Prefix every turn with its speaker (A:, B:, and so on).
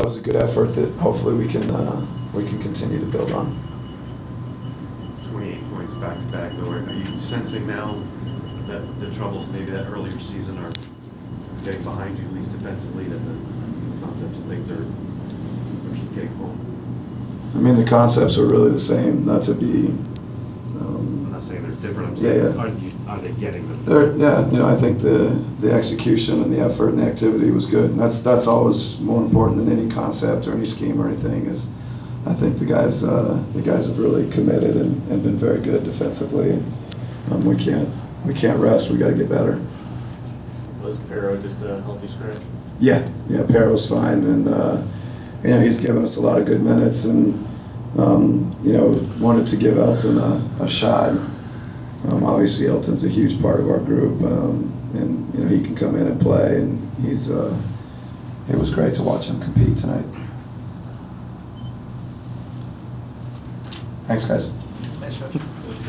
A: was a good effort that hopefully we can continue to build on.
B: 28 points back to back, though. Are you sensing now that the troubles maybe that earlier season are getting behind you, at least defensively, that the concepts of things are getting home?
A: I mean, the concepts are really the same. Not to be.
B: I'm not saying they're different. I'm saying, are they getting them?
A: I think the execution and the effort and the activity was good. And that's always more important than any concept or any scheme or anything. Is I think the guys have really committed and been very good defensively. And we can't rest. We got to get better.
C: Was Pero just a healthy scratch?
A: Yeah, Pero's fine, and he's given us a lot of good minutes, and wanted to give Elton a shot. Obviously, Elton's a huge part of our group, and he can come in and play, and it was great to watch him compete tonight. Thanks, guys.
D: Thanks, Coach.